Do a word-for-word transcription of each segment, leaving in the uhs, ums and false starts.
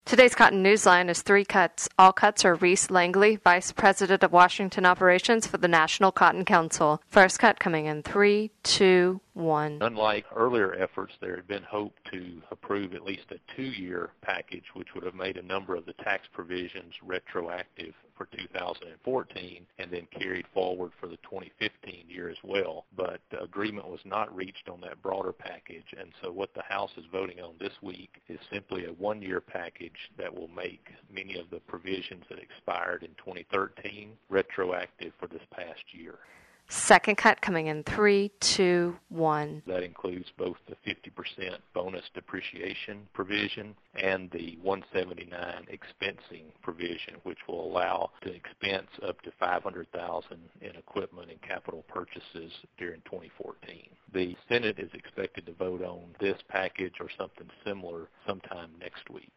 Today's Cotton Newsline is three cuts. All cuts are Reese Langley, Vice President of Washington Operations for the National Cotton Council. First cut coming in three, two, one. Unlike earlier efforts, there had been hope to approve at least a two-year package, which would have made a number of the tax provisions retroactive for two thousand fourteen and then carried forward for the twenty fifteen year as well. But agreement was not reached on that broader package, and so what the House is voting on this week is simply a one-year package that will make many of the provisions that expired in twenty thirteen retroactive for this past year. Second cut coming in three, two, one. That includes both the fifty percent bonus depreciation provision and the one seventy-nine expensing provision, which will allow to expense up to five hundred thousand dollars in equipment and capital purchases during twenty fourteen. The Senate is expected to vote on this package or something similar sometime next week.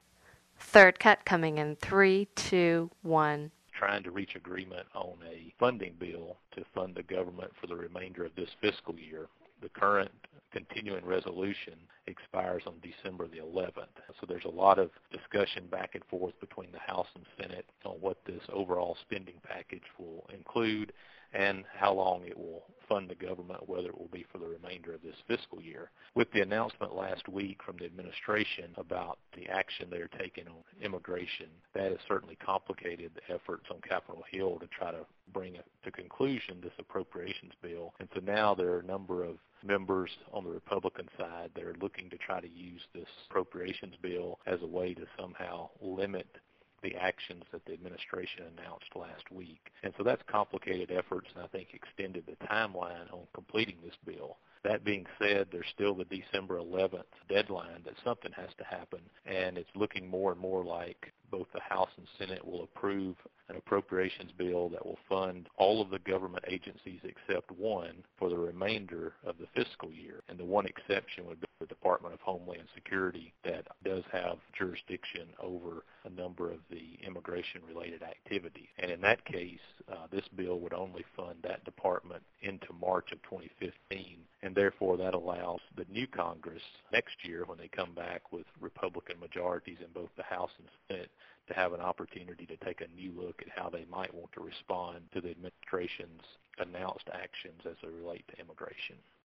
Third cut coming in three, two, one. Trying to reach agreement on a funding bill to fund the government for the remainder of this fiscal year. The current continuing resolution expires on December the eleventh. So there's a lot of discussion back and forth between the House and Senate on what this overall spending package will include and how long it will fund the government, whether it will be for the remainder of this fiscal year. With the announcement last week from the administration about the action they're taking on immigration, that has certainly complicated the efforts on Capitol Hill to try to bring to conclusion this appropriations bill. And so now there are a number of members on the Republican side that are looking to try to use this appropriations bill as a way to somehow limit the actions that the administration announced last week. And so that's complicated efforts and I think extended the timeline on completing this bill. That being said, there's still the December eleventh deadline that something has to happen, and it's looking more and more like both the House and Senate will approve an appropriations bill that will fund all of the government agencies except one for the remainder of the fiscal year. And the one exception would be the Department of Homeland Security that does have jurisdiction over a number of the immigration-related activities. And in that case, uh, this bill would only fund that department into March of twenty fifteen, and therefore that allows the new Congress next year, when they come back with Republican majorities in both the House and Senate, to have an opportunity to take a new look at how they might want to respond to the administration's announced actions as they relate to immigration.